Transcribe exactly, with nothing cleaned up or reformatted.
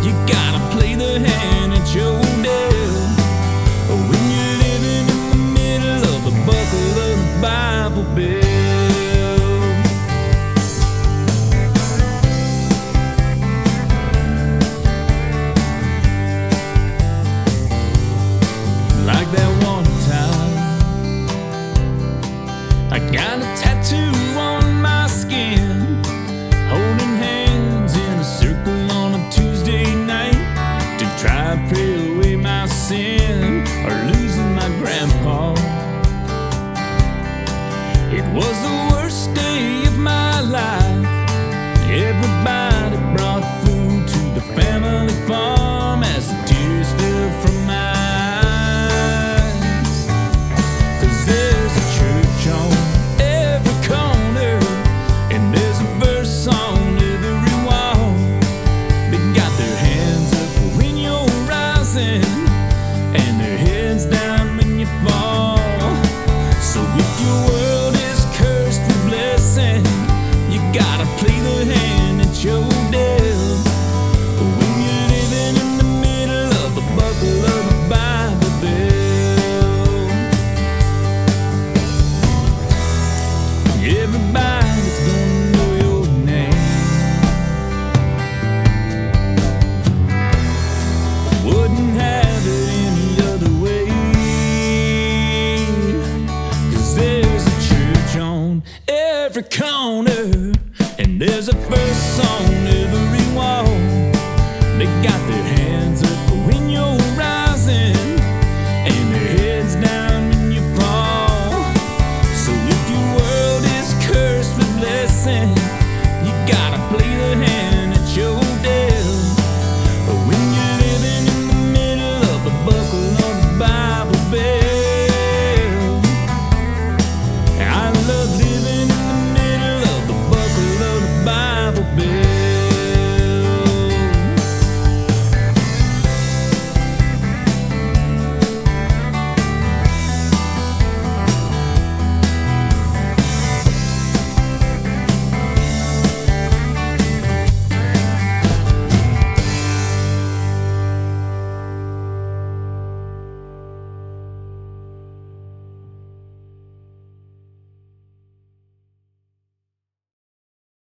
You gotta play the hand that you're dealt. When you're living in the middle of the buckle of the Bible Belt. Like that one time, I got a tattoo on my skin, holding hands in a circle on a Tuesday night to try to pray away my sin or losing my grandpa. It was the worst day of my life. Everybody brought food to the family farm as the tears fell from my eyes. 'Cause there's a church on every corner, and there's a verse on every wall. They got their hands up when you're rising and their heads down when you fall. So if your world is cursed with blessing, you gotta play the hand that you're dealt. When you're living in the middle of the buckle of the Bible Belt. Everybody's gonna know your name. Wouldn't have it any other way. 'Cause there's a church on every corner, and there's a verse on every wall. They got their